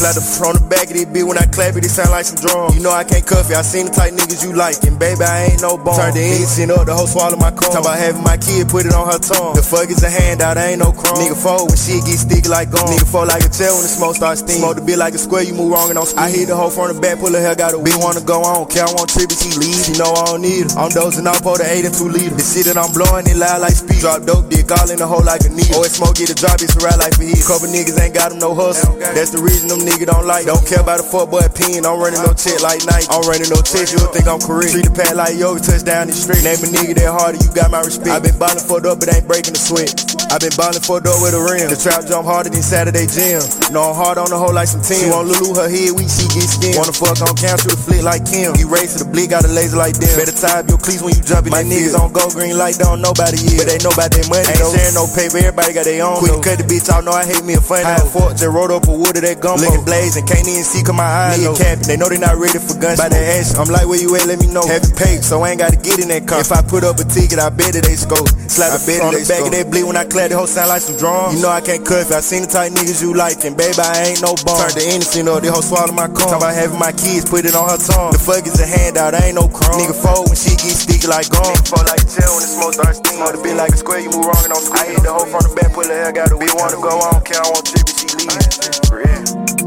Slide the front the back of this bitch when I clap it, it sound like some drums. You know I can't cuff it, I seen the type niggas you like. And baby, I ain't no bone. Turn the engine up, the hoe swallow my comb. Talk about having my kid, put it on her tongue. The fuck is a handout, I ain't no crumb. Nigga fold when shit get sticky like gum. Nigga fold like a tail when the smoke starts steam. Smoke the bitch like a square, you move wrong and don't speed. I hit the hoe from the back, pull her hair, got a bitch wanna go on. Care I want trip, she leave, she know I don't need her. I'm dosing off for the 8 and 2 liters. The shit that I'm blowing, it loud like speed. Drop dope, dick all in the hole like a needle. Always smoke, get a drop, it's a ride like for heat. Couple niggas ain't got them no hustle. That's the reason them niggas don't like. Don't care about a fuck boy opinion. I'm running no check like Nike. I'm running no check, you'll think I'm correct. Treat the pad like yoga, touchdown the street. Name a nigga that harder, you got my respect. I been ballin' fucked up, but ain't breaking the sweat. I been ballin' fucked up with a rim. The trap jump harder than Saturday gym. No, I'm hard on the hoe like some team. She want Lulu, her head weak, she get skin. Wanna fuck on cancel the flick like Kim. You race to the blick, got a laser like them. Better tie up your cleats when you jump in. My niggas on go green light, don't nobody yet. But they know about their money. Ain't sharing no paper, everybody got their own. Quick cut the bitch out, know I hate me a funny. High fork, just rolled up a wood of that gumbo. Licking blades and can't even see cause my eyes low. Capping, they know they not ready for guns. By that ass, I'm like, where you at, let me know. Having paid, so I ain't gotta get in that car. If I put up a ticket, I bet that they scope. Slap a bet on the back of that bleed when I clap, the whole sound like some drums. You know I can't cuff it, I seen the type niggas you like. And baby, I ain't no bum. Turn the innocent up, they hoe swallow my comb. Talk about having my kids, put it on her tongue. The fuck is a handout, I ain't no crumb. Nigga fold when shit get sticky like gum. Nigga fold like a tail when the smoke starts steam. Smoke the bitch like a square, you move wrong and don't squeeze. I hit the hoe from the back, pull the hair, got a bitch wanna go on, care I want trip, she leave. For real.